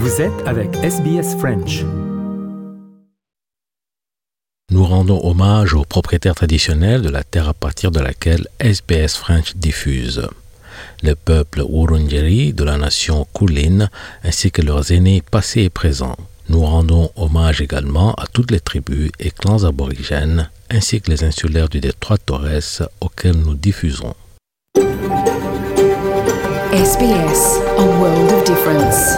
Vous êtes avec SBS French. Nous rendons hommage aux propriétaires traditionnels de la terre à partir de laquelle SBS French diffuse. Le peuple Wurundjeri de la nation Kulin ainsi que leurs aînés passés et présents. Nous rendons hommage également à toutes les tribus et clans aborigènes ainsi que les insulaires du détroit de Torres auxquels nous diffusons. SBS, a world of difference.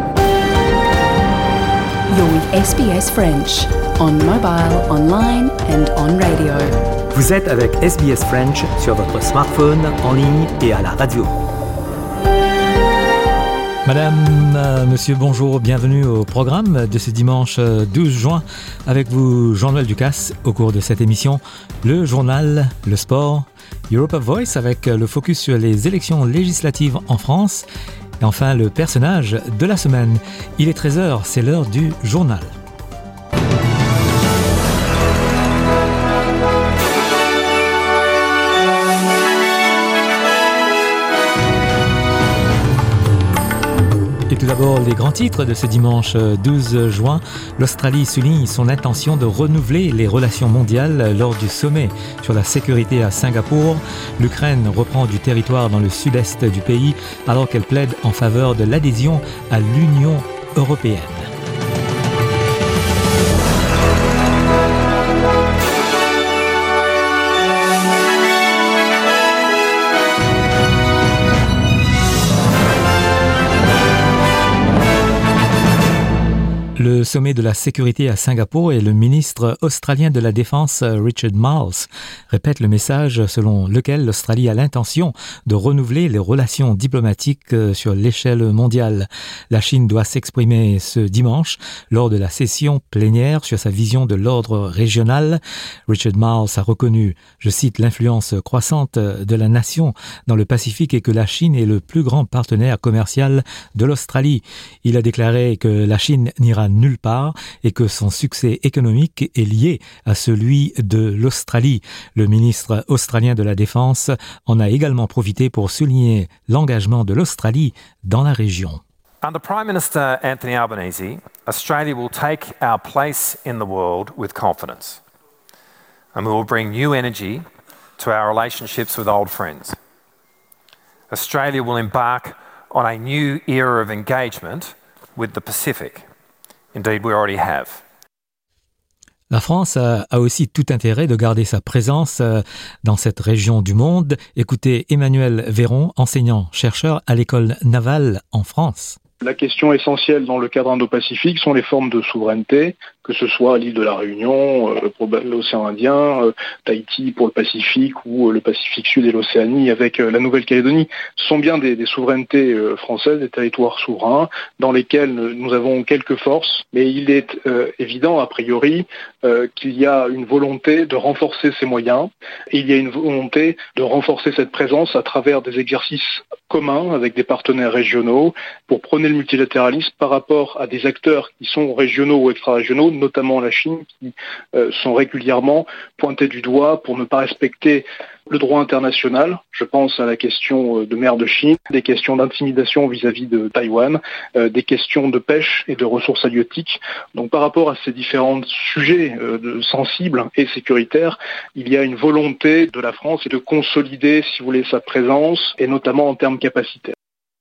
You're with SBS French, on mobile, online and on radio. Vous êtes avec SBS French sur votre smartphone, en ligne et à la radio. Madame, monsieur, bonjour, bienvenue au programme de ce dimanche 12 juin. Avec vous, Jean-Noël Ducasse, au cours de cette émission, le journal, le sport, Europa Voice avec le focus sur les élections législatives en France. Et enfin, le personnage de la semaine. Il est 13h, c'est l'heure du journal. Et tout d'abord, les grands titres de ce dimanche 12 juin. L'Australie souligne son intention de renouveler les relations mondiales lors du sommet sur la sécurité à Singapour. L'Ukraine reprend du territoire dans le sud-est du pays alors qu'elle plaide en faveur de l'adhésion à l'Union européenne. Le sommet de la sécurité à Singapour et le ministre australien de la Défense, Richard Marles, répète le message selon lequel l'Australie a l'intention de renouveler les relations diplomatiques sur l'échelle mondiale. La Chine doit s'exprimer ce dimanche lors de la session plénière sur sa vision de l'ordre régional. Richard Marles a reconnu, je cite, l'influence croissante de la nation dans le Pacifique et que la Chine est le plus grand partenaire commercial de l'Australie. Il a déclaré que la Chine n'ira nulle part et que son succès économique est lié à celui de l'Australie. Le ministre australien de la Défense en a également profité pour souligner l'engagement de l'Australie dans la région. Under Prime Minister Anthony Albanese, Australia will take our place in the world with confidence. And we will bring new energy to our relationships with old friends. Australia will embark on a new era of engagement with the Pacific. Indeed, we already have. La France a aussi tout intérêt de garder sa présence dans cette région du monde. Écoutez Emmanuel Véron, enseignant-chercheur à l'école navale en France. La question essentielle dans le cadre indo-pacifique sont les formes de souveraineté, que ce soit l'île de la Réunion, pour l'océan Indien, Tahiti pour le Pacifique ou le Pacifique Sud et l'Océanie avec la Nouvelle-Calédonie. Ce sont bien des souverainetés françaises, des territoires souverains dans lesquels nous avons quelques forces, mais il est évident a priori qu'il y a une volonté de renforcer ces moyens et il y a une volonté de renforcer cette présence à travers des exercices communs avec des partenaires régionaux pour prôner le multilatéralisme par rapport à des acteurs qui sont régionaux ou extra-régionaux, notamment la Chine, qui sont régulièrement pointés du doigt pour ne pas respecter le droit international. Je pense à la question de mer de Chine, des questions d'intimidation vis-à-vis de Taïwan, des questions de pêche et de ressources halieutiques. Donc par rapport à ces différents sujets sensibles et sécuritaires, il y a une volonté de la France de consolider, si vous voulez, sa présence, et notamment en termes capacitaires.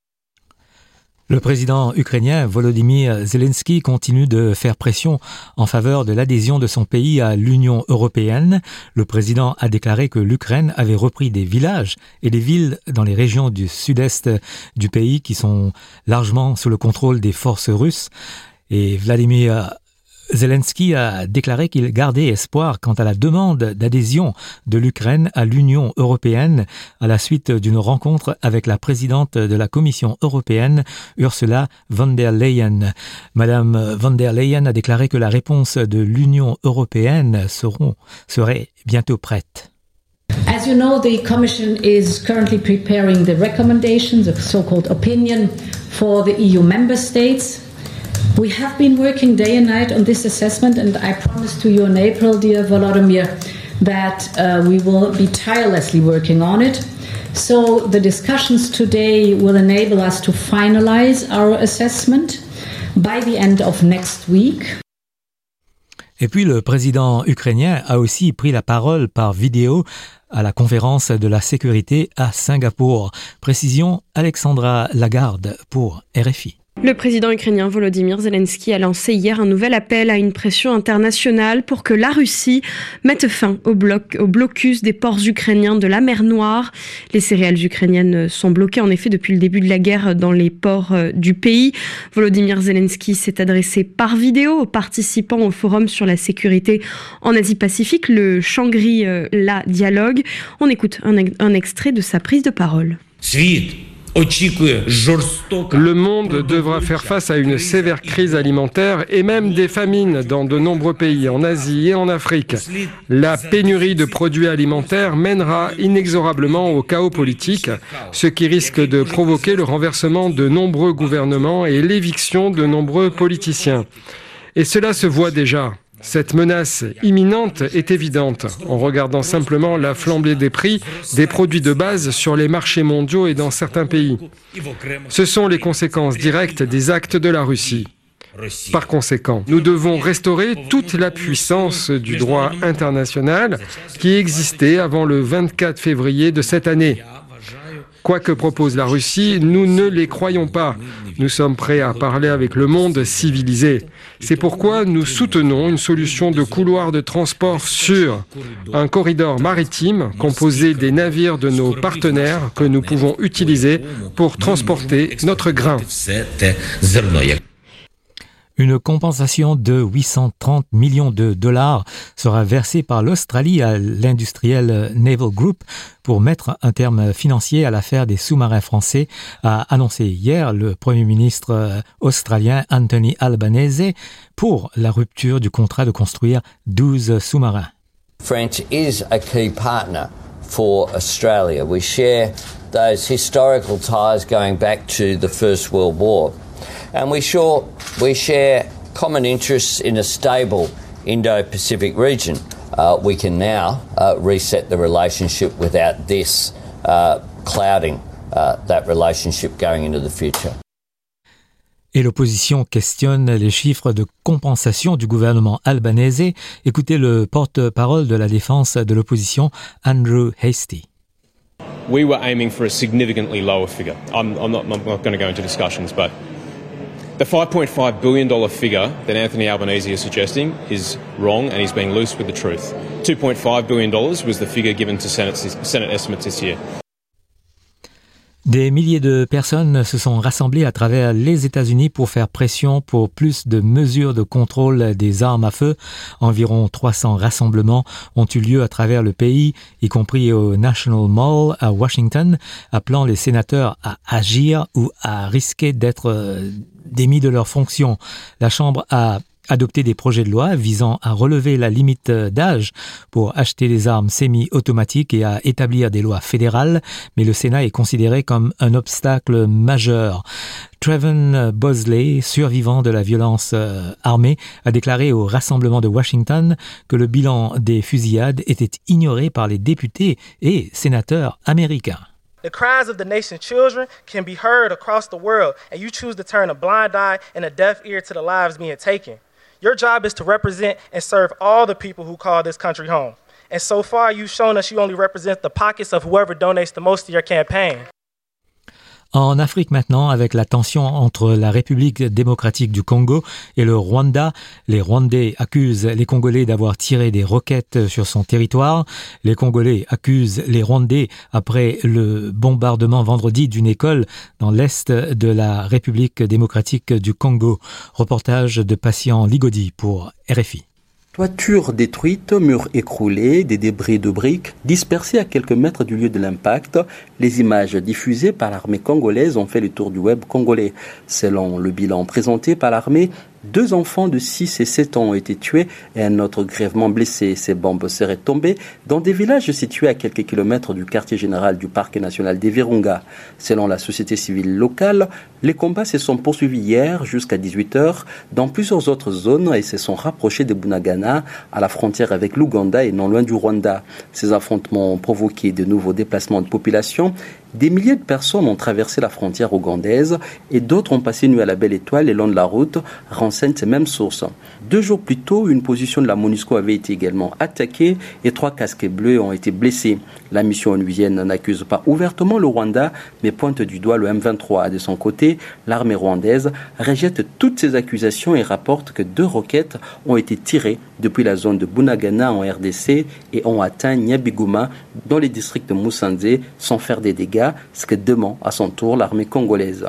Le président ukrainien Volodymyr Zelensky continue de faire pression en faveur de l'adhésion de son pays à l'Union européenne. Le président a déclaré que l'Ukraine avait repris des villages et des villes dans les régions du sud-est du pays qui sont largement sous le contrôle des forces russes. Et Vladimir Zelensky a déclaré qu'il gardait espoir quant à la demande d'adhésion de l'Ukraine à l'Union européenne à la suite d'une rencontre avec la présidente de la Commission européenne, Ursula von der Leyen. Madame von der Leyen a déclaré que la réponse de l'Union européenne serait bientôt prête. As you know, the Commission is currently preparing the recommendations, the so-called opinion for the EU member states. We have been working day and night on this assessment, and I promised to you in April, dear Volodymyr, that we will be tirelessly working on it. So the discussions today will enable us to finalize our assessment. by the end of next week. Et puis le président ukrainien a aussi pris la parole par vidéo à la conférence de la sécurité à Singapour. Précision Alexandra Lagarde pour RFI. Le président ukrainien Volodymyr Zelensky a lancé hier un nouvel appel à une pression internationale pour que la Russie mette fin au blocus des ports ukrainiens de la mer Noire. Les céréales ukrainiennes sont bloquées en effet depuis le début de la guerre dans les ports du pays. Volodymyr Zelensky s'est adressé par vidéo aux participants au forum sur la sécurité en Asie-Pacifique, le Shangri-La Dialogue. On écoute un extrait de sa prise de parole. Le monde devra faire face à une sévère crise alimentaire et même des famines dans de nombreux pays en Asie et en Afrique. La pénurie de produits alimentaires mènera inexorablement au chaos politique, ce qui risque de provoquer le renversement de nombreux gouvernements et l'éviction de nombreux politiciens. Et cela se voit déjà. Cette menace imminente est évidente en regardant simplement la flambée des prix des produits de base sur les marchés mondiaux et dans certains pays. Ce sont les conséquences directes des actes de la Russie. Par conséquent, nous devons restaurer toute la puissance du droit international qui existait avant le 24 février de cette année. Quoi que propose la Russie, nous ne les croyons pas. Nous sommes prêts à parler avec le monde civilisé. C'est pourquoi nous soutenons une solution de couloir de transport sûr, un corridor maritime composé des navires de nos partenaires que nous pouvons utiliser pour transporter notre grain. Une compensation de 830 millions de dollars sera versée par l'Australie à l'industriel Naval Group pour mettre un terme financier à l'affaire des sous-marins français, a annoncé hier le Premier ministre australien Anthony Albanese pour la rupture du contrat de construire 12 sous-marins. France is a key partner for Australia. We share those historical ties going back to the First World War. And we share common interests in a stable Indo-Pacific region. We can now reset the relationship without this clouding that relationship going into the future. Et l'opposition questionne les chiffres de compensation du gouvernement albanais. Écoutez le porte-parole de la défense de l'opposition, Andrew Hastie. We were aiming for a significantly lower figure. I'm not going to go into discussions, but the $5.5 billion figure that Anthony Albanese is suggesting is wrong, and he's being loose with the truth. $2.5 billion was the figure given to Senate estimates this year. Des milliers de personnes se sont rassemblées à travers les États-Unis pour faire pression pour plus de mesures de contrôle des armes à feu. Environ 300 rassemblements ont eu lieu à travers le pays, y compris au National Mall à Washington, appelant les sénateurs à agir ou à risquer d'être démis de leurs fonctions. La Chambre a adopté des projets de loi visant à relever la limite d'âge pour acheter des armes semi-automatiques et à établir des lois fédérales, mais le Sénat est considéré comme un obstacle majeur. Trevon Bosley, survivant de la violence armée, a déclaré au rassemblement de Washington que le bilan des fusillades était ignoré par les députés et sénateurs américains. The cries of the nation's children can be heard across the world, and you choose to turn a blind eye and a deaf ear to the lives being taken. Your job is to represent and serve all the people who call this country home. And so far, you've shown us you only represent the pockets of whoever donates the most to your campaign. En Afrique maintenant, avec la tension entre la République démocratique du Congo et le Rwanda, les Rwandais accusent les Congolais d'avoir tiré des roquettes sur son territoire. Les Congolais accusent les Rwandais après le bombardement vendredi d'une école dans l'est de la République démocratique du Congo. Reportage de Patient Ligodi pour RFI. Toitures détruites, murs écroulés, des débris de briques dispersés à quelques mètres du lieu de l'impact. Les images diffusées par l'armée congolaise ont fait le tour du web congolais. Selon le bilan présenté par l'armée, 2 enfants de 6 et 7 ans ont été tués et un autre grièvement blessé. Ces bombes seraient tombées dans des villages situés à quelques kilomètres du quartier général du parc national des Virunga. Selon la société civile locale, les combats se sont poursuivis hier jusqu'à 18h dans plusieurs autres zones et se sont rapprochés de Bunagana, à la frontière avec l'Ouganda et non loin du Rwanda. Ces affrontements ont provoqué de nouveaux déplacements de population Des milliers de personnes ont traversé la frontière ougandaise et d'autres ont passé nuit à la Belle Étoile le long de la route, renseignent ces mêmes sources. 2 jours plus tôt, une position de la MONUSCO avait été également attaquée et 3 casquets bleus ont été blessés. La mission onusienne n'accuse pas ouvertement le Rwanda, mais pointe du doigt le M23. De son côté, l'armée rwandaise rejette toutes ces accusations et rapporte que 2 roquettes ont été tirées depuis la zone de Bunagana en RDC et ont atteint Nyabiguma dans les districts de Musanze sans faire des dégâts, ce que demande à son tour l'armée congolaise.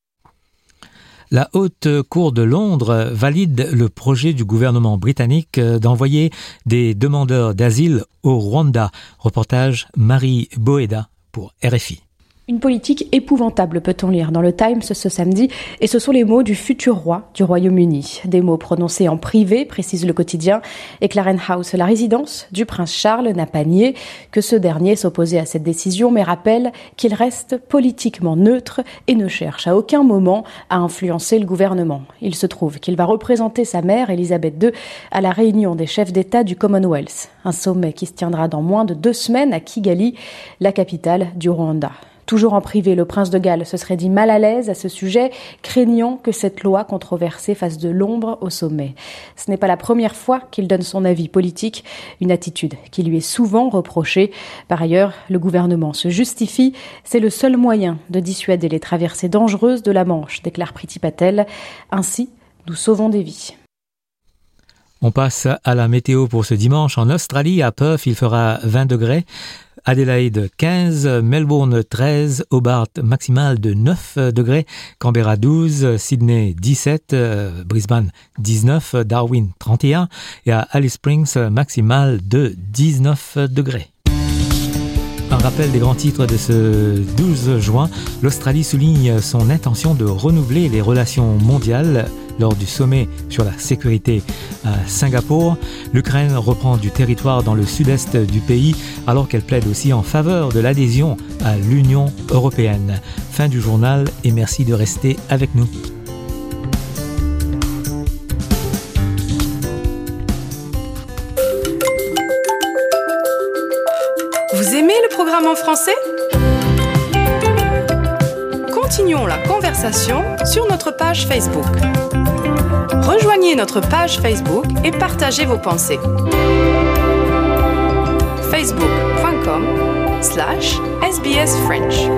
La Haute Cour de Londres valide le projet du gouvernement britannique d'envoyer des demandeurs d'asile au Rwanda. Reportage Marie Boeda pour RFI. Une politique épouvantable, peut-on lire dans le Times ce samedi, et ce sont les mots du futur roi du Royaume-Uni. Des mots prononcés en privé, précise le quotidien, et Clarence House, la résidence du prince Charles, n'a pas nié que ce dernier s'opposait à cette décision, mais rappelle qu'il reste politiquement neutre et ne cherche à aucun moment à influencer le gouvernement. Il se trouve qu'il va représenter sa mère, Elisabeth II, à la réunion des chefs d'État du Commonwealth, un sommet qui se tiendra dans moins de 2 semaines à Kigali, la capitale du Rwanda. Toujours en privé, le prince de Galles se serait dit mal à l'aise à ce sujet, craignant que cette loi controversée fasse de l'ombre au sommet. Ce n'est pas la première fois qu'il donne son avis politique, une attitude qui lui est souvent reprochée. Par ailleurs, le gouvernement se justifie. C'est le seul moyen de dissuader les traversées dangereuses de la Manche, déclare Priti Patel. Ainsi, nous sauvons des vies. On passe à la météo pour ce dimanche. En Australie, à Perth, il fera 20 degrés. Adélaïde 15, Melbourne 13, Hobart maximal de 9 degrés, Canberra 12, Sydney 17, Brisbane 19, Darwin 31 et à Alice Springs maximal de 19 degrés. Un rappel des grands titres de ce 12 juin, l'Australie souligne son intention de renouveler les relations mondiales lors du sommet sur la sécurité à Singapour. L'Ukraine reprend du territoire dans le sud-est du pays alors qu'elle plaide aussi en faveur de l'adhésion à l'Union européenne. Fin du journal et merci de rester avec nous. Vous aimez le programme en français ? Continuons la conversation sur notre page Facebook. Rejoignez notre page Facebook et partagez vos pensées. facebook.com/SBS French.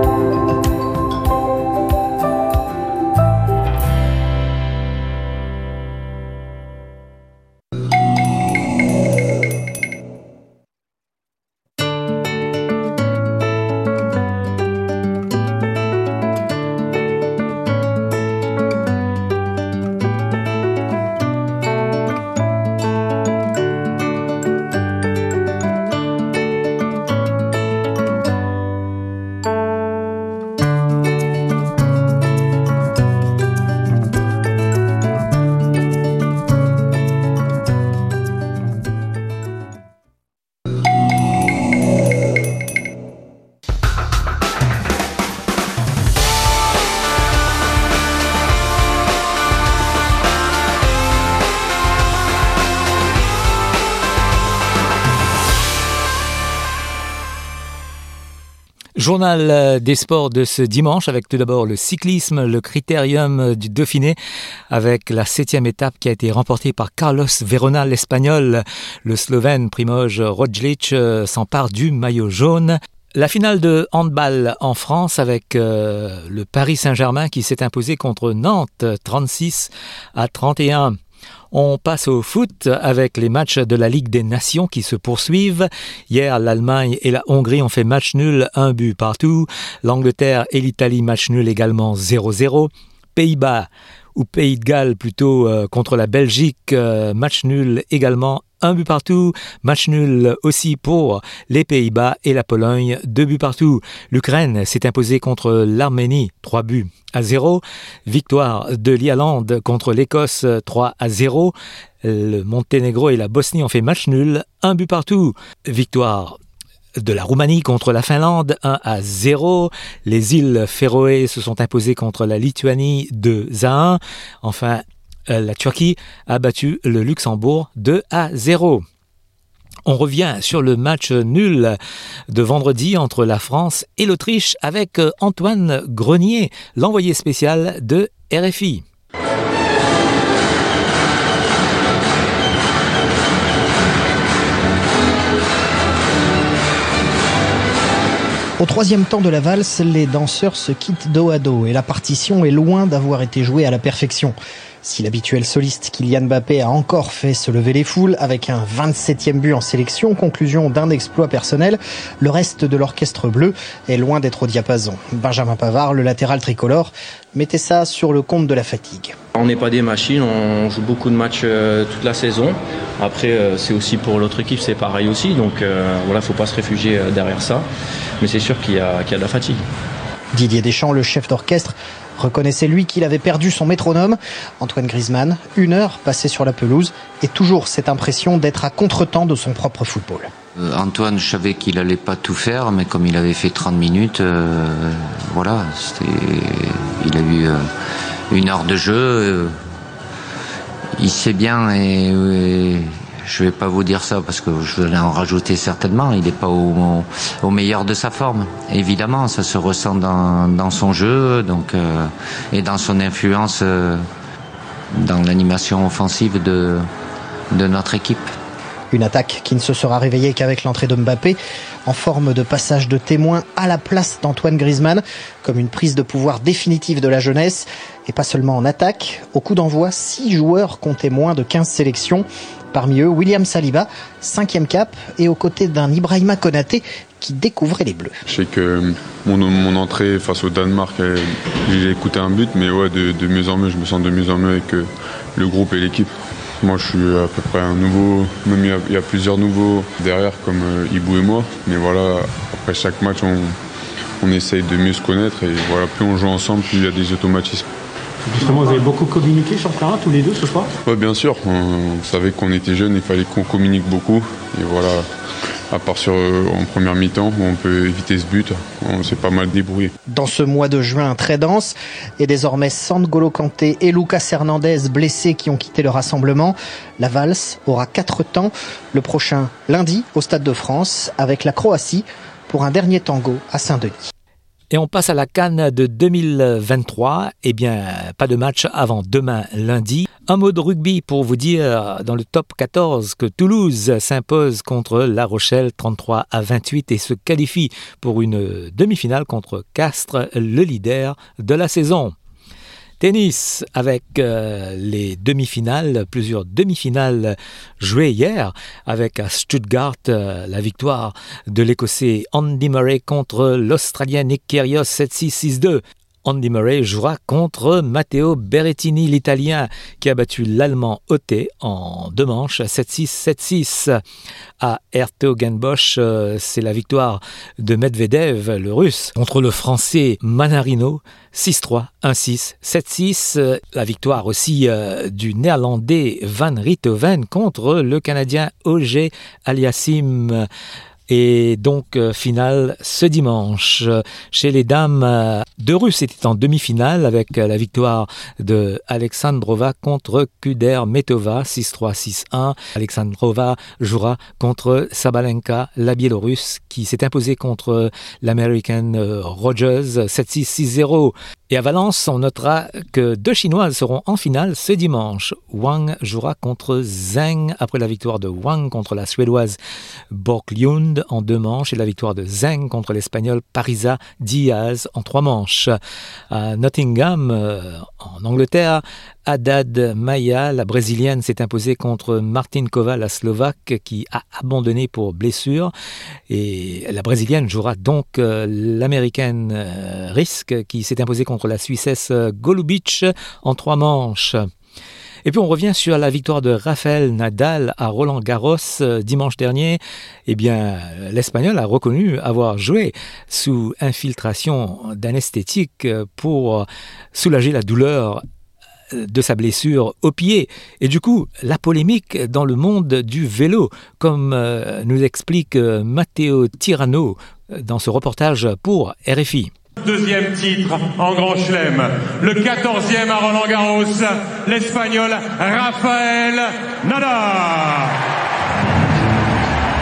Journal des sports de ce dimanche avec tout d'abord le cyclisme, le critérium du Dauphiné avec la 7e étape qui a été remportée par Carlos Verona, l'Espagnol. Le Slovène Primož Roglič s'empare du maillot jaune. La finale de handball en France avec le Paris Saint-Germain qui s'est imposé contre Nantes 36-31. On passe au foot avec les matchs de la Ligue des Nations qui se poursuivent. Hier, l'Allemagne et la Hongrie ont fait match nul, 1 but partout. L'Angleterre et l'Italie, match nul également 0-0. Pays-Bas, ou Pays de Galles plutôt, contre la Belgique, match nul également 1 but partout, match nul aussi pour les Pays-Bas et la Pologne, 2 buts partout. L'Ukraine s'est imposée contre l'Arménie, 3-0. Victoire de l'Irlande contre l'Écosse, 3-0. Le Monténégro et la Bosnie ont fait match nul, 1 but partout. Victoire de la Roumanie contre la Finlande, 1-0. Les îles Féroé se sont imposées contre la Lituanie, 2-1. Enfin, la Turquie a battu le Luxembourg 2-0. On revient sur le match nul de vendredi entre la France et l'Autriche avec Antoine Grenier, l'envoyé spécial de RFI. Au troisième temps de la valse, les danseurs se quittent dos à dos et la partition est loin d'avoir été jouée à la perfection. Si l'habituel soliste Kylian Mbappé a encore fait se lever les foules avec un 27e but en sélection, conclusion d'un exploit personnel, le reste de l'orchestre bleu est loin d'être au diapason. Benjamin Pavard, le latéral tricolore, mettait ça sur le compte de la fatigue. On n'est pas des machines, on joue beaucoup de matchs toute la saison. Après, c'est aussi pour l'autre équipe, c'est pareil aussi. Donc voilà, faut pas se réfugier derrière ça. Mais c'est sûr qu'il y a de la fatigue. Didier Deschamps, le chef d'orchestre, reconnaissait lui qu'il avait perdu son métronome. Antoine Griezmann, 1 heure passée sur la pelouse et toujours cette impression d'être à contretemps de son propre football. Antoine, je savais qu'il allait pas tout faire, mais comme il avait fait 30 minutes, voilà, il a eu 1 heure de jeu. Il sait bien et je vais pas vous dire ça parce que je vais en rajouter certainement. Il n'est pas au meilleur de sa forme. Évidemment, ça se ressent dans son jeu, donc et dans son influence dans l'animation offensive de notre équipe. Une attaque qui ne se sera réveillée qu'avec l'entrée de Mbappé, en forme de passage de témoin à la place d'Antoine Griezmann, comme une prise de pouvoir définitive de la jeunesse. Et pas seulement en attaque, au coup d'envoi, 6 joueurs comptaient moins de 15 sélections. Parmi eux, William Saliba, 5e cap, et aux côtés d'un Ibrahima Konaté qui découvrait les Bleus. Je sais que mon entrée face au Danemark, j'ai coûté un but, mais ouais, de mieux en mieux, je me sens de mieux en mieux avec le groupe et l'équipe. Moi, je suis à peu près un nouveau, même il y a plusieurs nouveaux derrière, comme Ibou et moi. Mais voilà, après chaque match, on essaye de mieux se connaître, et voilà, plus on joue ensemble, plus il y a des automatismes. Justement, vous avez beaucoup communiqué sur le terrain, tous les deux, ce soir ? Oui, bien sûr. On savait qu'on était jeunes, il fallait qu'on communique beaucoup. Et voilà, à part en première mi-temps, où on peut éviter ce but, on s'est pas mal débrouillé. Dans ce mois de juin très dense, et désormais sans N'Golo Kanté et Lucas Hernandez blessés qui ont quitté le rassemblement, la valse aura 4 temps. Le prochain lundi au Stade de France, avec la Croatie, pour un dernier tango à Saint-Denis. Et on passe à la CAN de 2023. Eh bien, pas de match avant demain lundi. Un mot de rugby pour vous dire dans le top 14 que Toulouse s'impose contre La Rochelle 33-28 et se qualifie pour une demi-finale contre Castres, le leader de la saison. Tennis avec les demi-finales, plusieurs demi-finales jouées hier avec à Stuttgart la victoire de l'Écossais Andy Murray contre l'Australien Nick Kyrgios 7-6, 6-2. Andy Murray jouera contre Matteo Berrettini, l'Italien, qui a battu l'Allemand Otte en 2 manches, 7-6, 7-6. À Hertogenbosch, c'est la victoire de Medvedev, le Russe, contre le Français Manarino, 6-3, 1-6, 7-6. La victoire aussi du Néerlandais Van Riethoven contre le Canadien Auger Aliassime. Et donc, finale ce dimanche. Chez les dames, 2 Russes étaient en demi-finale avec la victoire de Alexandrova contre Kudermetova, 6-3, 6-1. Alexandrova jouera contre Sabalenka, la Biélorusse, qui s'est imposée contre l'American Rogers, 7-6, 6-0. Et à Valence, on notera que 2 Chinoises seront en finale ce dimanche. Wang jouera contre Zheng après la victoire de Wang contre la Suédoise Björklund en 2 manches et la victoire de Zheng contre l'Espagnol Parisa Diaz en 3 manches. À Nottingham, en Angleterre, Haddad Maia, la Brésilienne, s'est imposée contre Martinkova, la Slovaque, qui a abandonné pour blessure. Et la Brésilienne jouera donc l'Américaine Risk, qui s'est imposée contre la Suissesse Golubic en 3 manches. Et puis on revient sur la victoire de Rafael Nadal à Roland-Garros dimanche dernier. Eh bien, l'Espagnol a reconnu avoir joué sous infiltration d'anesthétique pour soulager la douleur de sa blessure au pied. Et du coup, la polémique dans le monde du vélo, comme nous explique Matteo Tirano dans ce reportage pour RFI. 2e titre en Grand Chelem, le 14e à Roland-Garros, l'Espagnol Rafael Nadal.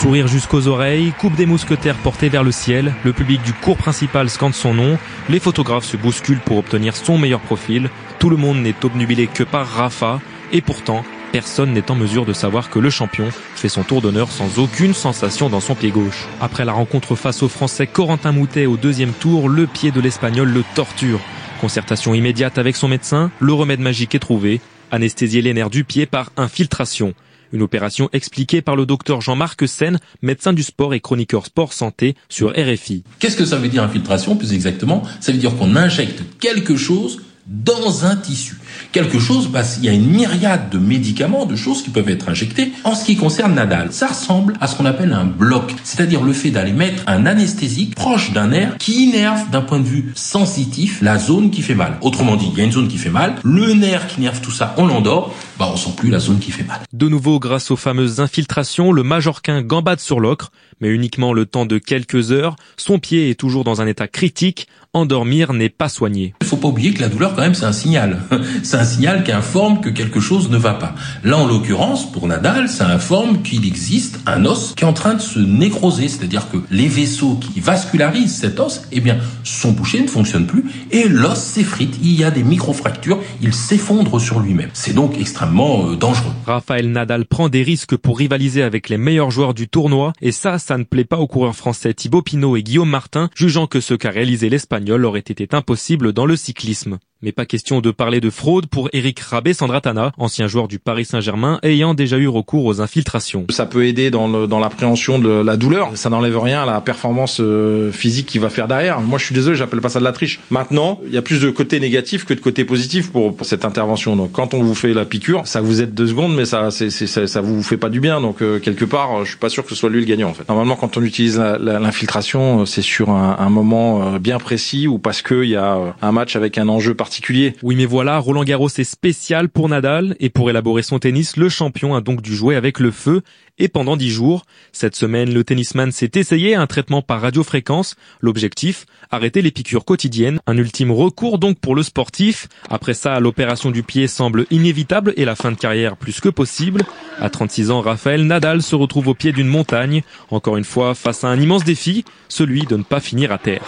sourire jusqu'aux oreilles, coupe des mousquetaires portée vers le ciel, le public du cours principal scande son nom, les photographes se bousculent pour obtenir son meilleur profil, tout le monde n'est obnubilé que par Rafa, et pourtant, personne n'est en mesure de savoir que le champion fait son tour d'honneur sans aucune sensation dans son pied gauche. Après la rencontre face au Français Corentin Moutet au deuxième tour, le pied de l'Espagnol le torture. Concertation immédiate avec son médecin, le remède magique est trouvé, anesthésier les nerfs du pied par infiltration. Une opération expliquée par le docteur Jean-Marc Sen, médecin du sport et chroniqueur sport santé sur RFI. Qu'est-ce que ça veut dire infiltration plus exactement? Ça veut dire qu'on injecte quelque chose dans un tissu. Quelque chose, il y a une myriade de médicaments, de choses qui peuvent être injectées. En ce qui concerne Nadal, ça ressemble à ce qu'on appelle un bloc, c'est-à-dire le fait d'aller mettre un anesthésique proche d'un nerf qui innerve d'un point de vue sensitif la zone qui fait mal. Autrement dit, il y a une zone qui fait mal, le nerf qui innerve tout ça, on l'endort, on sent plus la zone qui fait mal. De nouveau, grâce aux fameuses infiltrations, le Majorquin gambade sur l'ocre, mais uniquement le temps de quelques heures. Son pied est toujours dans un état critique. Endormir n'est pas soigné. Il faut pas oublier que la douleur, quand même, c'est un signal. C'est un signal qui informe que quelque chose ne va pas. Là, en l'occurrence, pour Nadal, ça informe qu'il existe un os qui est en train de se nécroser. C'est-à-dire que les vaisseaux qui vascularisent cet os, sont bouchés, ne fonctionnent plus, et l'os s'effrite. Il y a des micro-fractures, il s'effondre sur lui-même. C'est donc extrêmement dangereux. Rafael Nadal prend des risques pour rivaliser avec les meilleurs joueurs du tournoi, et ça ne plaît pas aux coureurs français Thibaut Pinot et Guillaume Martin, jugeant que ce qu'a réalisé l'Espagnol aurait été impossible dans le cyclisme. Mais pas question de parler de fraude pour Eric Rabé-Sandratana, ancien joueur du Paris Saint-Germain ayant déjà eu recours aux infiltrations. Ça peut aider dans l'appréhension de la douleur. Ça n'enlève rien à la performance physique qu'il va faire derrière. Moi, je suis désolé, j'appelle pas ça de la triche. Maintenant, il y a plus de côté négatif que de côté positif pour cette intervention. Donc, quand on vous fait la piqûre, ça vous aide 2 secondes, mais ça vous fait pas du bien. Donc, quelque part, je suis pas sûr que ce soit lui le gagnant, en fait. Normalement, quand on utilise l'infiltration, c'est sur un moment bien précis ou parce qu'il y a un match avec un enjeu particulier. Oui, mais voilà, Roland Garros est spécial pour Nadal et pour élaborer son tennis, le champion a donc dû jouer avec le feu et pendant 10 jours. Cette semaine, le tennisman s'est essayé à un traitement par radiofréquence. L'objectif, arrêter les piqûres quotidiennes. Un ultime recours donc pour le sportif. Après ça, l'opération du pied semble inévitable et la fin de carrière plus que possible. À 36 ans, Rafael Nadal se retrouve au pied d'une montagne. Encore une fois, face à un immense défi, celui de ne pas finir à terre.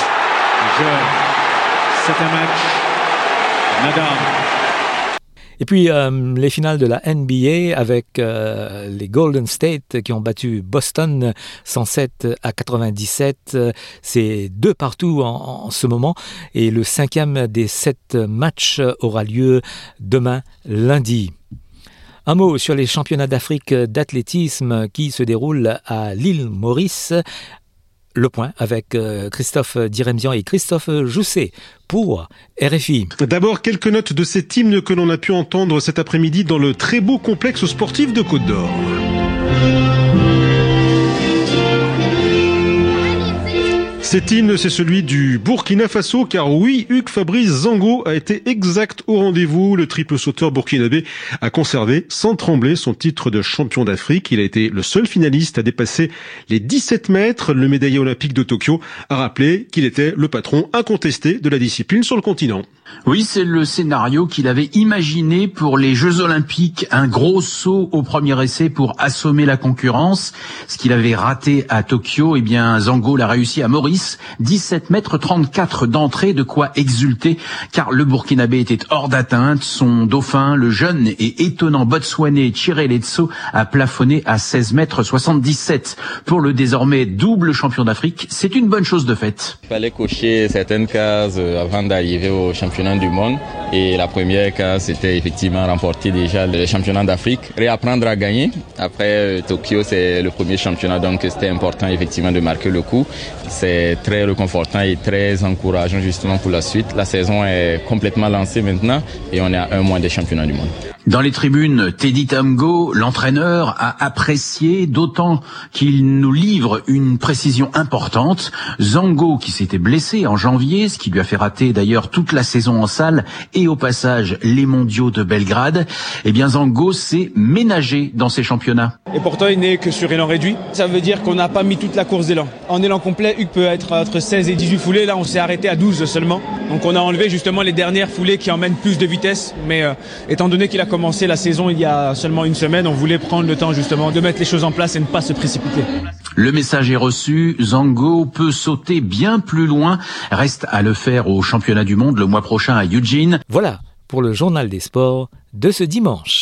C'est un match. Nadal. Et puis les finales de la NBA avec les Golden State qui ont battu Boston 107-97. C'est 2 partout en ce moment. Et le 5e des 7 matchs aura lieu demain lundi. Un mot sur les championnats d'Afrique d'athlétisme qui se déroulent à l'île Maurice. Le point avec Christophe Diremzian et Christophe Jousset pour RFI. D'abord, quelques notes de cet hymne que l'on a pu entendre cet après-midi dans le très beau complexe sportif de Côte d'Or. Cet hymne, c'est celui du Burkina Faso, car oui, Hugues Fabrice Zango a été exact au rendez-vous. Le triple sauteur burkinabé a conservé, sans trembler, son titre de champion d'Afrique. Il a été le seul finaliste à dépasser les 17 mètres. Le médaillé olympique de Tokyo a rappelé qu'il était le patron incontesté de la discipline sur le continent. Oui, c'est le scénario qu'il avait imaginé pour les Jeux Olympiques. Un gros saut au premier essai pour assommer la concurrence. Ce qu'il avait raté à Tokyo, Zango l'a réussi à Maurice. 17 mètres 34 d'entrée, de quoi exulter, car le Burkinabé était hors d'atteinte. Son dauphin, le jeune et étonnant Botswanais Chiré Letso, a plafonné à 16 mètres 77. Pour le désormais double champion d'Afrique, c'est une bonne chose de faite. Il fallait cocher certaines cases avant d'arriver au championnat du monde. Et la première case, c'était effectivement remporter déjà le championnat d'Afrique, réapprendre à gagner. Après, Tokyo, c'est le premier championnat, donc c'était important effectivement de marquer le coup. C'est très réconfortant et très encourageant justement pour la suite. La saison est complètement lancée maintenant et on est à 1 mois des championnats du monde. Dans les tribunes, Teddy Tamgo, l'entraîneur, a apprécié, d'autant qu'il nous livre une précision importante. Zango, qui s'était blessé en janvier, ce qui lui a fait rater d'ailleurs toute la saison en salle et au passage les mondiaux de Belgrade, Zango s'est ménagé dans ses championnats. Et pourtant, il n'est que sur élan réduit. Ça veut dire qu'on n'a pas mis toute la course d'élan. En élan complet, Hugues peut être entre 16 et 18 foulées. Là, on s'est arrêté à 12 seulement. Donc on a enlevé justement les dernières foulées qui emmènent plus de vitesse. Mais étant donné qu'il a commencé la saison il y a seulement une semaine. On voulait prendre le temps justement de mettre les choses en place et ne pas se précipiter. Le message est reçu, Zango peut sauter bien plus loin. Reste à le faire au championnat du monde le mois prochain à Eugene. Voilà pour le journal des sports de ce dimanche.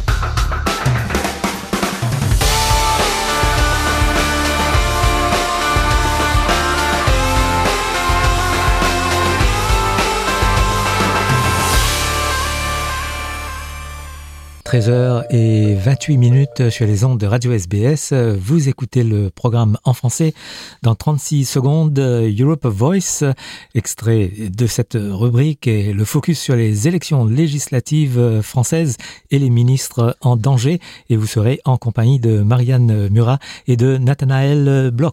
13h28 sur les ondes de Radio SBS. Vous écoutez le programme en français. Dans 36 secondes, Europe Voice, extrait de cette rubrique, et le focus sur les élections législatives françaises et les ministres en danger. Et vous serez en compagnie de Marianne Murat et de Nathanaël Bloch.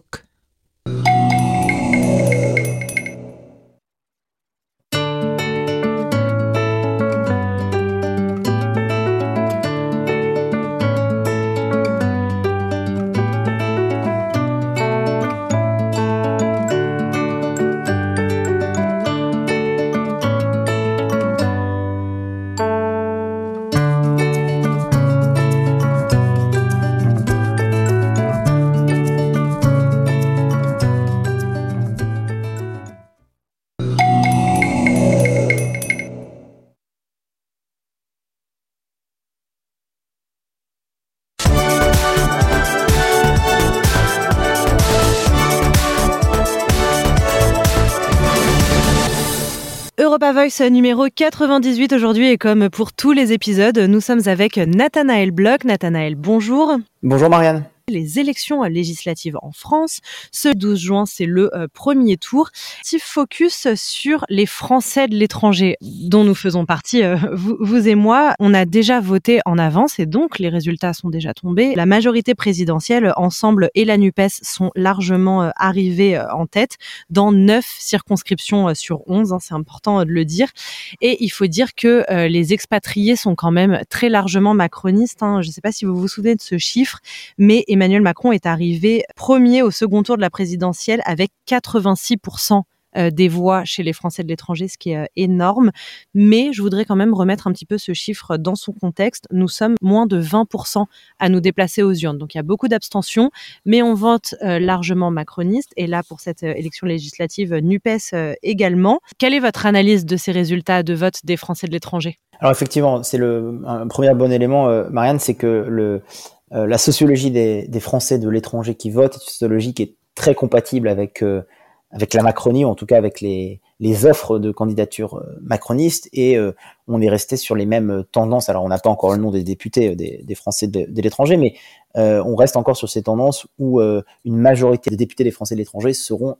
Europa Voice numéro 98 aujourd'hui, et comme pour tous les épisodes, nous sommes avec Nathanaël Bloch. Nathanaël, bonjour. Bonjour Marianne. Les élections législatives en France, ce 12 juin, c'est le premier tour. Petit focus sur les Français de l'étranger, dont nous faisons partie, vous et moi. On a déjà voté en avance et donc les résultats sont déjà tombés. La majorité présidentielle, Ensemble et la NUPES, sont largement arrivés en tête dans 9 circonscriptions sur 11, c'est important de le dire. Et il faut dire que les expatriés sont quand même très largement macronistes. Je ne sais pas si vous vous souvenez de ce chiffre, mais Emmanuel Macron est arrivé premier au second tour de la présidentielle avec 86% des voix chez les Français de l'étranger, ce qui est énorme. Mais je voudrais quand même remettre un petit peu ce chiffre dans son contexte. Nous sommes moins de 20% à nous déplacer aux urnes. Donc il y a beaucoup d'abstention, mais on vote largement macroniste. Et là, pour cette élection législative, NUPES également. Quelle est votre analyse de ces résultats de vote des Français de l'étranger ? Alors effectivement, c'est un premier bon élément, Marianne, c'est que la sociologie des Français de l'étranger qui votent est une sociologie qui est très compatible avec la Macronie, ou en tout cas avec les offres de candidature macronistes, et on est resté sur les mêmes tendances. Alors on n'a pas encore le nom des députés des Français de l'étranger, mais on reste encore sur ces tendances où une majorité des députés des Français de l'étranger seront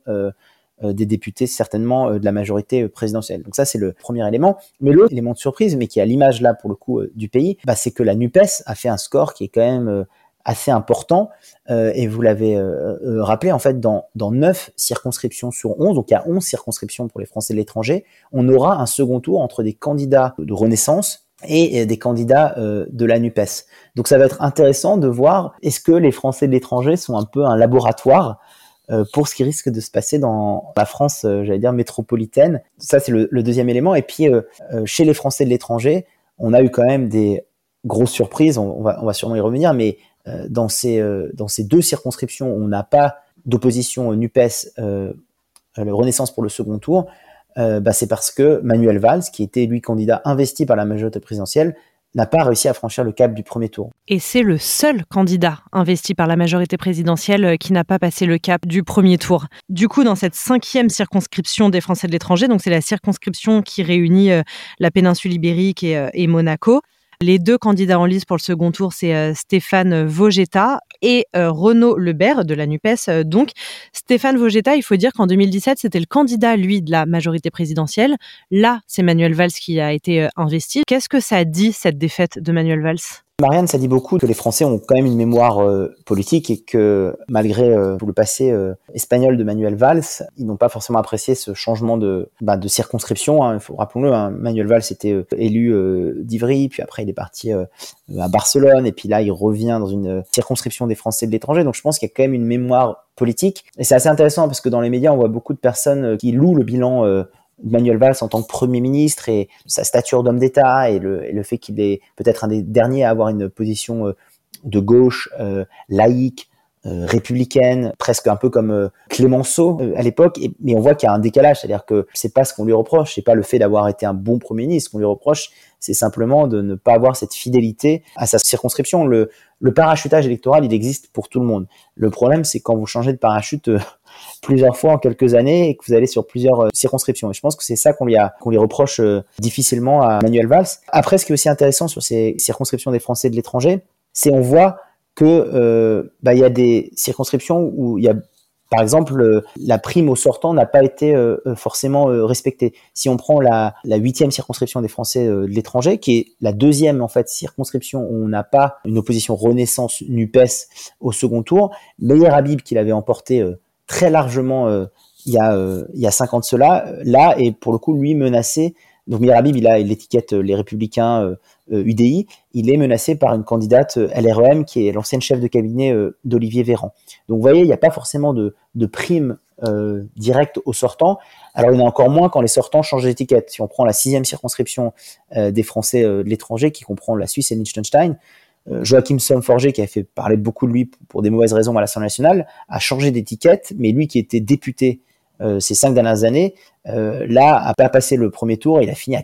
des députés certainement de la majorité présidentielle. Donc ça, c'est le premier élément. Mais l'autre élément de surprise, mais qui est à l'image là pour le coup du pays, c'est que la NUPES a fait un score qui est quand même assez important, et vous l'avez rappelé, en fait, dans 9 circonscriptions sur 11, donc il y a 11 circonscriptions pour les Français de l'étranger, on aura un second tour entre des candidats de Renaissance et des candidats de la NUPES. Donc ça va être intéressant de voir, est-ce que les Français de l'étranger sont un peu un laboratoire pour ce qui risque de se passer dans la France, j'allais dire, métropolitaine. Ça, c'est le deuxième élément. Et puis, chez les Français de l'étranger, on a eu quand même des grosses surprises, on va sûrement y revenir, mais dans ces 2 circonscriptions, on n'a pas d'opposition NUPES, le Renaissance pour le second tour. C'est parce que Manuel Valls, qui était lui candidat investi par la majorité présidentielle, n'a pas réussi à franchir le cap du premier tour. Et c'est le seul candidat investi par la majorité présidentielle qui n'a pas passé le cap du premier tour. Du coup, dans cette 5e circonscription des Français de l'étranger, donc c'est la circonscription qui réunit la péninsule ibérique et Monaco, les 2 candidats en lice pour le second tour, c'est Stéphane Vogetta et Renaud Lebert de la NUPES. Donc, Stéphane Vogetta, il faut dire qu'en 2017, c'était le candidat, lui, de la majorité présidentielle. Là, c'est Manuel Valls qui a été investi. Qu'est-ce que ça dit, cette défaite de Manuel Valls ? Marianne, ça dit beaucoup que les Français ont quand même une mémoire politique, et que malgré tout le passé espagnol de Manuel Valls, ils n'ont pas forcément apprécié ce changement de circonscription. Rappelons-le, Manuel Valls était élu d'Ivry, puis après il est parti à Barcelone, et puis là il revient dans une circonscription des Français de l'étranger. Donc je pense qu'il y a quand même une mémoire politique, et c'est assez intéressant parce que dans les médias on voit beaucoup de personnes qui louent le bilan Manuel Valls en tant que Premier ministre et sa stature d'homme d'État et le fait qu'il est peut-être un des derniers à avoir une position de gauche, laïque, républicaine, presque un peu comme Clémenceau à l'époque, mais on voit qu'il y a un décalage, c'est-à-dire que c'est pas ce qu'on lui reproche, c'est pas le fait d'avoir été un bon Premier ministre qu'on lui reproche, c'est simplement de ne pas avoir cette fidélité à sa circonscription. Le parachutage électoral, il existe pour tout le monde. Le problème, c'est quand vous changez de parachute plusieurs fois en quelques années et que vous allez sur plusieurs circonscriptions. Et je pense que c'est ça qu'on lui reproche difficilement à Manuel Valls. Après, ce qui est aussi intéressant sur ces circonscriptions des Français de l'étranger, c'est on voit que y a des circonscriptions où il y a, par exemple, la prime au sortant n'a pas été forcément respectée. Si on prend la 8e circonscription des Français de l'étranger, qui est la 2e en fait circonscription où on n'a pas une opposition Renaissance NUPES au second tour, Meyer Habib qui l'avait emporté très largement il y a 5 ans de cela, là est pour le coup lui menacé. Donc Meyer Habib, il a l'étiquette les Républicains UDI, il est menacé par une candidate LREM qui est l'ancienne chef de cabinet d'Olivier Véran. Donc vous voyez, il n'y a pas forcément de prime directe aux sortants. Alors il y en a encore moins quand les sortants changent d'étiquette. Si on prend la 6e circonscription des Français de l'étranger, qui comprend la Suisse et Liechtenstein, Joachim Somforger, qui a fait parler beaucoup de lui pour des mauvaises raisons à l'Assemblée nationale, a changé d'étiquette, mais lui qui était député ces 5 dernières années, là, a pas passé le premier tour, il a fini à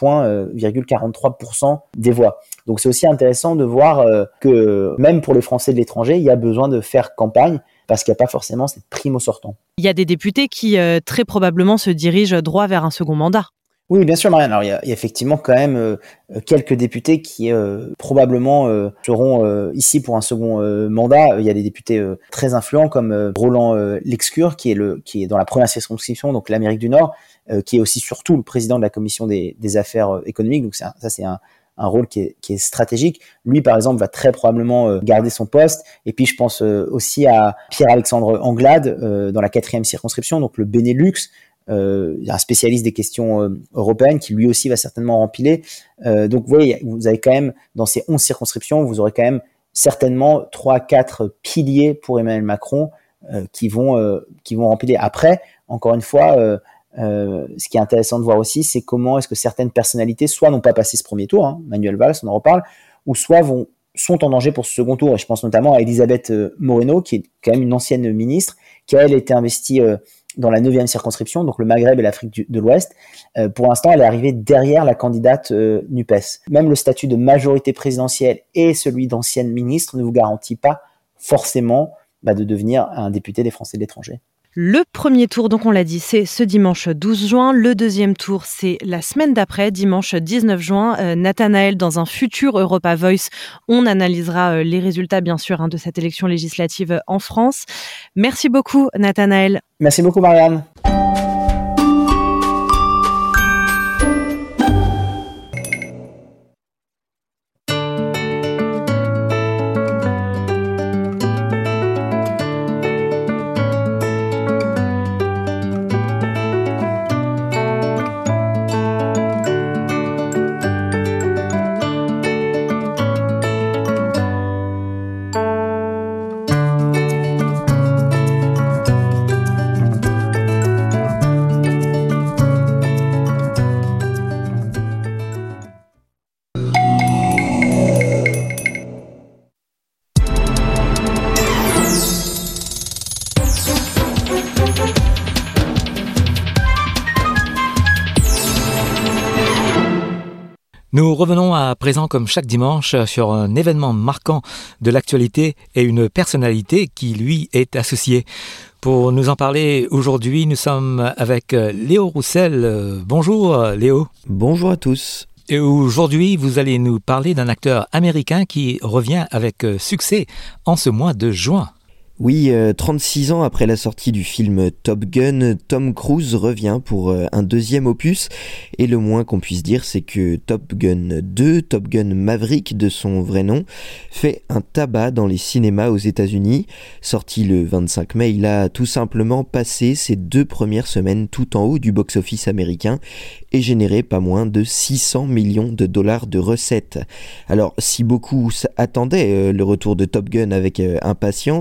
4,43% des voix. Donc c'est aussi intéressant de voir que même pour les Français de l'étranger, il y a besoin de faire campagne parce qu'il n'y a pas forcément cette prime au sortant. Il y a des députés qui très probablement se dirigent droit vers un second mandat. Oui, bien sûr, Marianne. Alors, il y a effectivement quand même quelques députés qui probablement seront ici pour un second mandat. Il y a des députés très influents comme Roland Lescure, qui est dans la première circonscription, donc l'Amérique du Nord, qui est aussi surtout le président de la commission des affaires économiques. Donc ça c'est un rôle qui est stratégique. Lui, par exemple, va très probablement garder son poste. Et puis, je pense aussi à Pierre-Alexandre Anglade dans la 4e circonscription, donc le Benelux. Un spécialiste des questions européennes qui lui aussi va certainement rempiler. Donc vous voyez, vous avez quand même dans ces 11 circonscriptions, vous aurez quand même certainement 3-4 piliers pour Emmanuel Macron qui vont rempiler. Après, encore une fois, ce qui est intéressant de voir aussi, c'est comment est-ce que certaines personnalités soit n'ont pas passé ce premier tour, Manuel Valls, on en reparle, ou soit sont en danger pour ce second tour. Et je pense notamment à Elisabeth Moreno, qui est quand même une ancienne ministre, qui a été investie dans la 9e circonscription, donc le Maghreb et l'Afrique de l'Ouest. Pour l'instant, elle est arrivée derrière la candidate NUPES. Même le statut de majorité présidentielle et celui d'ancienne ministre ne vous garantit pas forcément de devenir un député des Français de l'étranger. Le premier tour, donc on l'a dit, c'est ce dimanche 12 juin. Le deuxième tour, c'est la semaine d'après, dimanche 19 juin. Nathanaël, dans un futur Europa Voice, on analysera les résultats, bien sûr, de cette élection législative en France. Merci beaucoup, Nathanaël. Merci beaucoup, Marianne. Nous revenons à présent, comme chaque dimanche, sur un événement marquant de l'actualité et une personnalité qui lui est associée. Pour nous en parler aujourd'hui, nous sommes avec Léo Roussel. Bonjour Léo. Bonjour à tous. Et aujourd'hui, vous allez nous parler d'un acteur américain qui revient avec succès en ce mois de juin. Oui, 36 ans après la sortie du film Top Gun, Tom Cruise revient pour un deuxième opus. Et le moins qu'on puisse dire, c'est que Top Gun 2, Top Gun Maverick de son vrai nom, fait un tabac dans les cinémas aux États-Unis. Sorti le 25 mai, il a tout simplement passé ses 2 premières semaines tout en haut du box-office américain et généré pas moins de 600 millions de dollars de recettes. Alors, si beaucoup attendaient le retour de Top Gun avec impatience, c'est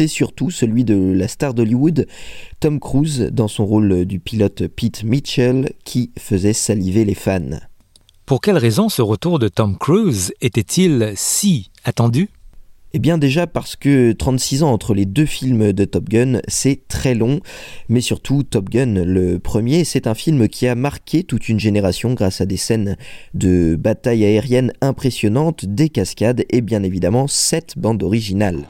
surtout celui de la star d'Hollywood, Tom Cruise, dans son rôle du pilote Pete Mitchell, qui faisait saliver les fans. Pour quelle raison ce retour de Tom Cruise était-il si attendu ? Eh bien déjà parce que 36 ans entre les deux films de Top Gun, c'est très long, mais surtout Top Gun, le premier, c'est un film qui a marqué toute une génération grâce à des scènes de bataille aérienne impressionnantes, des cascades et bien évidemment cette bande originale.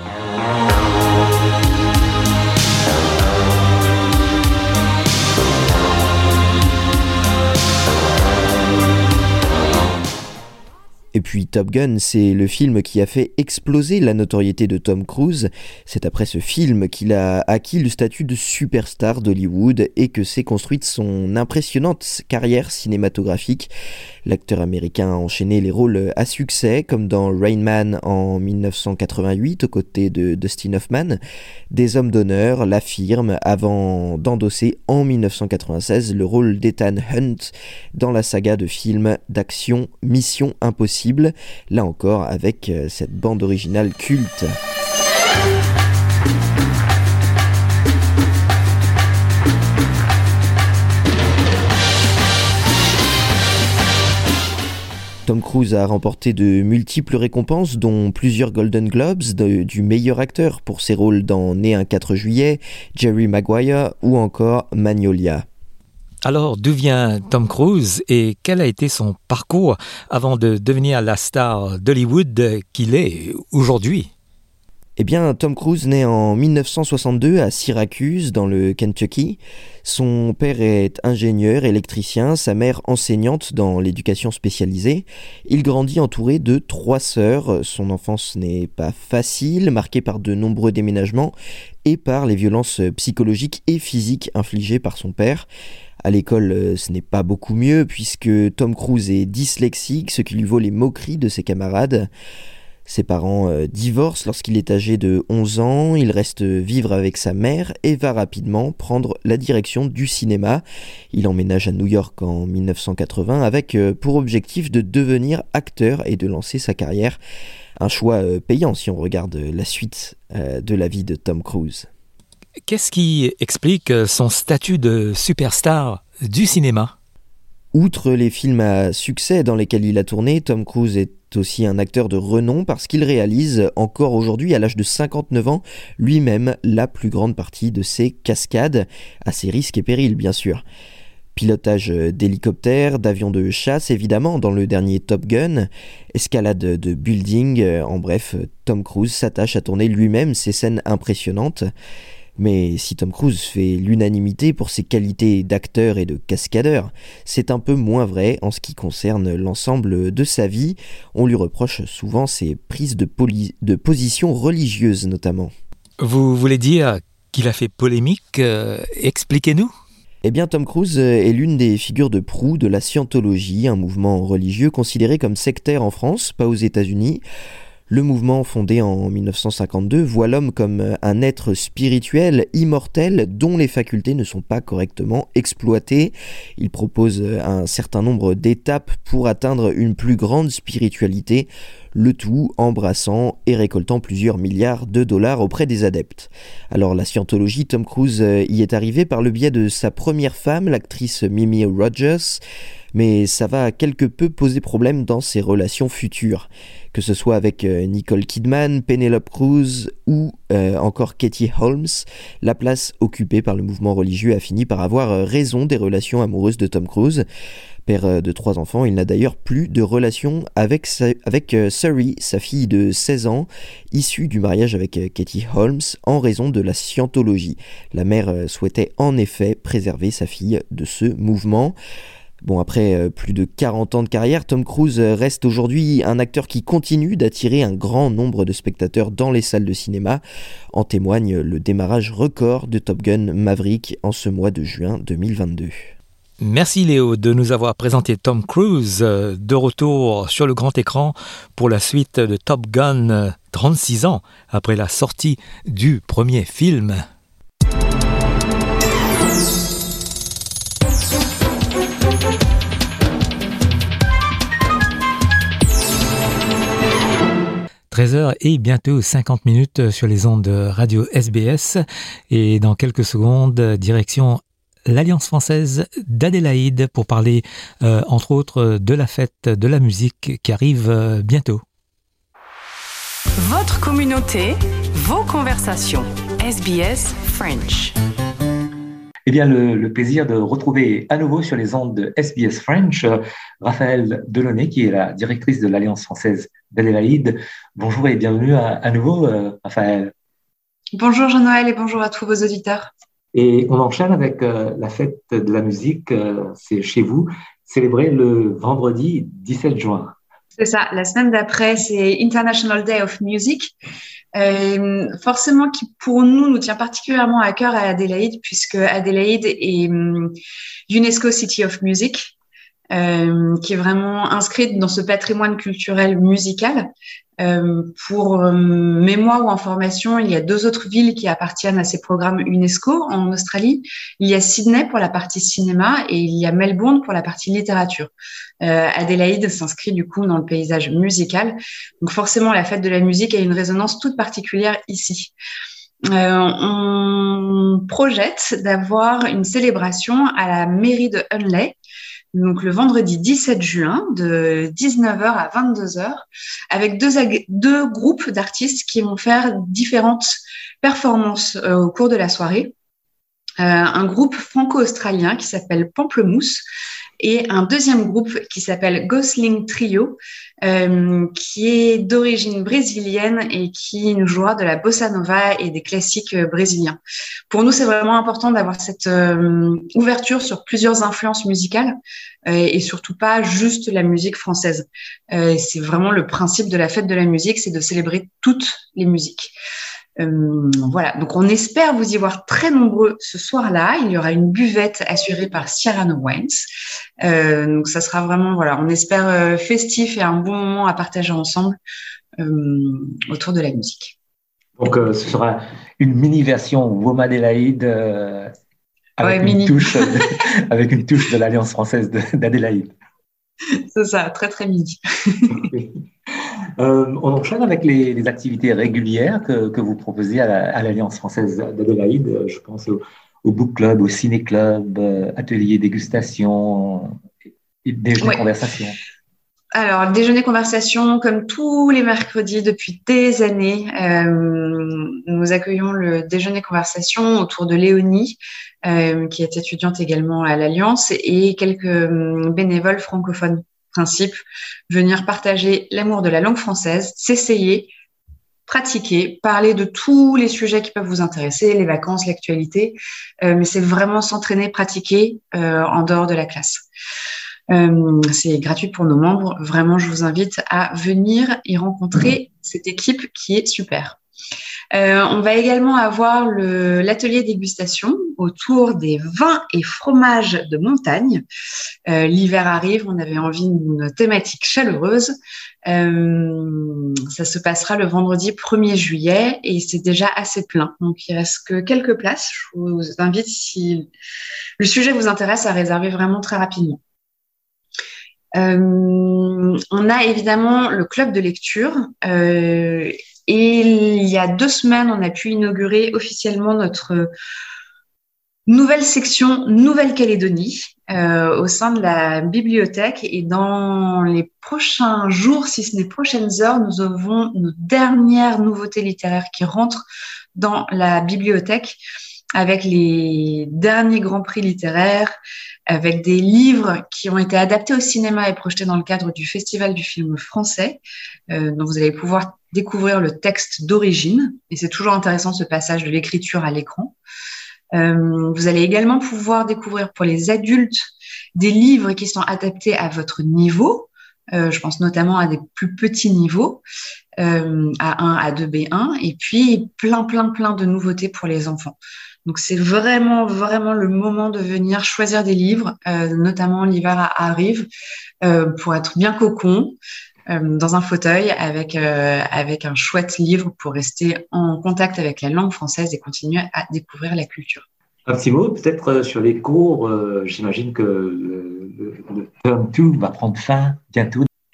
Et puis Top Gun, c'est le film qui a fait exploser la notoriété de Tom Cruise. C'est après ce film qu'il a acquis le statut de superstar d'Hollywood et que s'est construite son impressionnante carrière cinématographique. L'acteur américain a enchaîné les rôles à succès, comme dans Rain Man en 1988, aux côtés de Dustin Hoffman, Des Hommes d'honneur, La Firme, avant d'endosser en 1996 le rôle d'Ethan Hunt dans la saga de films d'action Mission Impossible, là encore avec cette bande originale culte. Tom Cruise a remporté de multiples récompenses, dont plusieurs Golden Globes du meilleur acteur pour ses rôles dans Né un 4 juillet, Jerry Maguire ou encore Magnolia. Alors, d'où vient Tom Cruise et quel a été son parcours avant de devenir la star d'Hollywood qu'il est aujourd'hui ? Eh bien, Tom Cruise naît en 1962 à Syracuse, dans le Kentucky. Son père est ingénieur électricien, sa mère enseignante dans l'éducation spécialisée. Il grandit entouré de 3 sœurs. Son enfance n'est pas facile, marquée par de nombreux déménagements et par les violences psychologiques et physiques infligées par son père. À l'école, ce n'est pas beaucoup mieux puisque Tom Cruise est dyslexique, ce qui lui vaut les moqueries de ses camarades. Ses parents divorcent lorsqu'il est âgé de 11 ans, il reste vivre avec sa mère et va rapidement prendre la direction du cinéma. Il emménage à New York en 1980 avec pour objectif de devenir acteur et de lancer sa carrière. Un choix payant si on regarde la suite de la vie de Tom Cruise. Qu'est-ce qui explique son statut de superstar du cinéma ? Outre les films à succès dans lesquels il a tourné, Tom Cruise est aussi un acteur de renom parce qu'il réalise encore aujourd'hui, à l'âge de 59 ans, lui-même la plus grande partie de ses cascades, à ses risques et périls bien sûr. Pilotage d'hélicoptères, d'avions de chasse évidemment dans le dernier Top Gun, escalade de building, en bref, Tom Cruise s'attache à tourner lui-même ces scènes impressionnantes. Mais si Tom Cruise fait l'unanimité pour ses qualités d'acteur et de cascadeur, c'est un peu moins vrai en ce qui concerne l'ensemble de sa vie. On lui reproche souvent ses prises de position religieuses notamment. Vous voulez dire qu'il a fait polémique ? Expliquez-nous. Eh bien, Tom Cruise est l'une des figures de proue de la scientologie, un mouvement religieux considéré comme sectaire en France, pas aux États-Unis. Le mouvement, fondé en 1952, voit l'homme comme un être spirituel, immortel, dont les facultés ne sont pas correctement exploitées. Il propose un certain nombre d'étapes pour atteindre une plus grande spiritualité, le tout embrassant et récoltant plusieurs milliards de dollars auprès des adeptes. Alors la scientologie, Tom Cruise y est arrivé par le biais de sa première femme, l'actrice Mimi Rogers, mais ça va quelque peu poser problème dans ses relations futures, que ce soit avec Nicole Kidman, Penelope Cruz ou encore Katie Holmes. La place occupée par le mouvement religieux a fini par avoir raison des relations amoureuses de Tom Cruise. Père de 3 enfants, il n'a d'ailleurs plus de relation avec Suri, sa fille de 16 ans, issue du mariage avec Katie Holmes, en raison de la scientologie. La mère souhaitait en effet préserver sa fille de ce mouvement. Bon, après plus de 40 ans de carrière, Tom Cruise reste aujourd'hui un acteur qui continue d'attirer un grand nombre de spectateurs dans les salles de cinéma. En témoigne le démarrage record de Top Gun Maverick en ce mois de juin 2022. Merci Léo de nous avoir présenté Tom Cruise de retour sur le grand écran pour la suite de Top Gun 36 ans après la sortie du premier film. 13h et bientôt 50 minutes sur les ondes de Radio SBS. Et dans quelques secondes, direction l'Alliance française d'Adélaïde pour parler, entre autres, de la fête de la musique qui arrive bientôt. Votre communauté, vos conversations. SBS French. Eh bien, le plaisir de retrouver à nouveau sur les ondes de SBS French Raphaël Delaunay, qui est la directrice de l'Alliance française d'Adélaïde. Bonjour et bienvenue à nouveau, Raphaël. Bonjour Jean-Noël et bonjour à tous vos auditeurs. Et on enchaîne avec la fête de la musique, c'est chez vous, célébré le vendredi 17 juin. C'est ça, la semaine d'après, c'est International Day of Music. Forcément qui pour nous tient particulièrement à cœur à Adélaïde, puisque Adélaïde est UNESCO City of Music, qui est vraiment inscrite dans ce patrimoine culturel musical. Pour mémoire ou information, il y a 2 autres villes qui appartiennent à ces programmes UNESCO en Australie. Il y a Sydney pour la partie cinéma et il y a Melbourne pour la partie littérature. Adélaïde s'inscrit du coup dans le paysage musical. Donc forcément, la fête de la musique a une résonance toute particulière ici. On projette d'avoir une célébration à la mairie de Hunley, donc le vendredi 17 juin de 19h à 22h, avec deux groupes d'artistes qui vont faire différentes performances au cours de la soirée. Un groupe franco-australien qui s'appelle Pamplemousse et un deuxième groupe qui s'appelle Gosling Trio, qui est d'origine brésilienne et qui nous jouera de la bossa nova et des classiques brésiliens. Pour nous, c'est vraiment important d'avoir cette ouverture sur plusieurs influences musicales et surtout pas juste la musique française. C'est vraiment le principe de la fête de la musique, c'est de célébrer toutes les musiques. Voilà, donc on espère vous y voir très nombreux ce soir-là. Il y aura une buvette assurée par Cyrano Wines. Donc ça sera vraiment, voilà, on espère festif et un bon moment à partager ensemble autour de la musique. Donc ce sera une mini-version Woma Adélaïde avec une touche de l'Alliance française d'Adélaïde. C'est ça, très très mini. On enchaîne avec les activités régulières que vous proposez à l'Alliance française d'Adélaïde. Je pense au book club, au ciné club, atelier dégustation, déjeuner conversation. Alors, déjeuner conversation, comme tous les mercredis depuis des années, nous accueillons le déjeuner conversation autour de Léonie, qui est étudiante également à l'Alliance, et quelques bénévoles francophones. Principe, venir partager l'amour de la langue française, s'essayer, pratiquer, parler de tous les sujets qui peuvent vous intéresser, les vacances, l'actualité, mais c'est vraiment s'entraîner, pratiquer en dehors de la classe. C'est gratuit pour nos membres. Vraiment, je vous invite à venir y rencontrer cette équipe qui est super. On va également avoir l'atelier dégustation autour des vins et fromages de montagne. L'hiver arrive, on avait envie d'une thématique chaleureuse. Ça se passera le vendredi 1er juillet et c'est déjà assez plein. Donc, il reste que quelques places. Je vous invite, si le sujet vous intéresse, à réserver vraiment très rapidement. On a évidemment le club de lecture. Et il y a 2 semaines, on a pu inaugurer officiellement notre nouvelle section Nouvelle-Calédonie au sein de la bibliothèque. Et dans les prochains jours, si ce n'est prochaines heures, nous avons nos dernières nouveautés littéraires qui rentrent dans la bibliothèque avec les derniers grands prix littéraires, avec des livres qui ont été adaptés au cinéma et projetés dans le cadre du Festival du film français, dont vous allez pouvoir découvrir le texte d'origine. Et c'est toujours intéressant ce passage de l'écriture à l'écran. Vous allez également pouvoir découvrir pour les adultes des livres qui sont adaptés à votre niveau. Je pense notamment à des plus petits niveaux, A1, A2, B1, et puis plein de nouveautés pour les enfants. Donc, c'est vraiment le moment de venir choisir des livres, notamment l'hiver arrive, pour être bien cocon, dans un fauteuil avec un chouette livre pour rester en contact avec la langue française et continuer à découvrir la culture. Un petit mot peut-être sur les cours. J'imagine que le term 2 va prendre fin bientôt.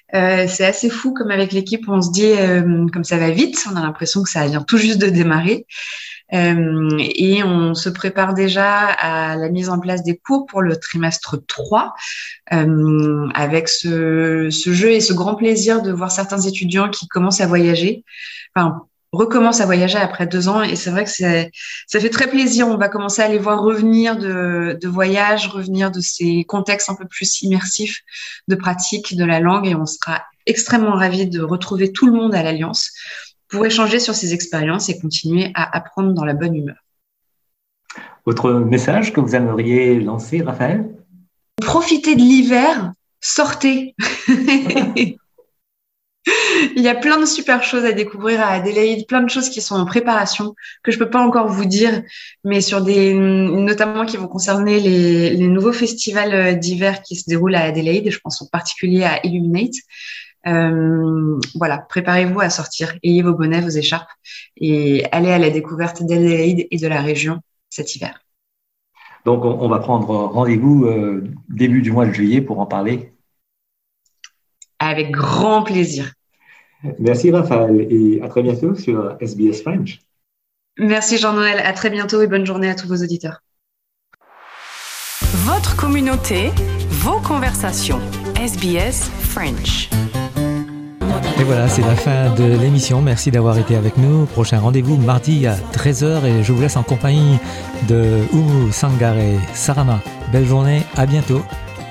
C'est assez fou comme avec l'équipe, on se dit comme ça va vite, on a l'impression que ça vient tout juste de démarrer. Et on se prépare déjà à la mise en place des cours pour le trimestre 3 avec ce jeu et ce grand plaisir de voir certains étudiants qui commencent à voyager, recommencent à voyager après 2 ans, et c'est vrai que ça fait très plaisir. On va commencer à les voir revenir de voyage, revenir de ces contextes un peu plus immersifs de pratique de la langue, et on sera extrêmement ravis de retrouver tout le monde à l'Alliance pour échanger sur ces expériences et continuer à apprendre dans la bonne humeur. Autre message que vous aimeriez lancer, Raphaël ? Profitez de l'hiver, sortez. Il y a plein de super choses à découvrir à Adélaïde, plein de choses qui sont en préparation, que je peux pas encore vous dire, mais notamment qui vont concerner les nouveaux festivals d'hiver qui se déroulent à Adélaïde, et je pense en particulier à Illuminate. Voilà, préparez-vous à sortir, ayez vos bonnets, vos écharpes, et allez à la découverte d'Adélaïde et de la région cet hiver. Donc, on va prendre rendez-vous début du mois de juillet pour en parler. Avec grand plaisir. Merci Raphaël, et à très bientôt sur SBS French. Merci Jean-Noël, à très bientôt et bonne journée à tous vos auditeurs. Votre communauté, vos conversations. SBS French. Et voilà, c'est la fin de l'émission. Merci d'avoir été avec nous. Prochain rendez-vous mardi à 13h, et je vous laisse en compagnie de Oumu Sangare Sarama. Belle journée, à bientôt.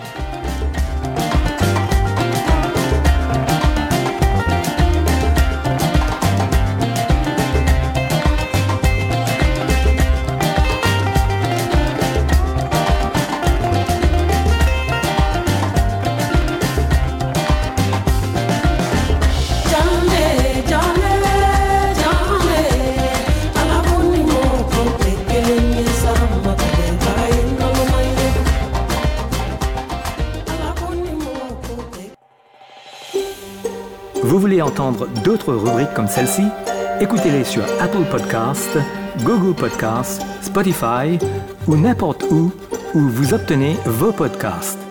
Vous voulez entendre d'autres rubriques comme celle-ci? Écoutez-les sur Apple Podcasts, Google Podcasts, Spotify ou n'importe où vous obtenez vos podcasts.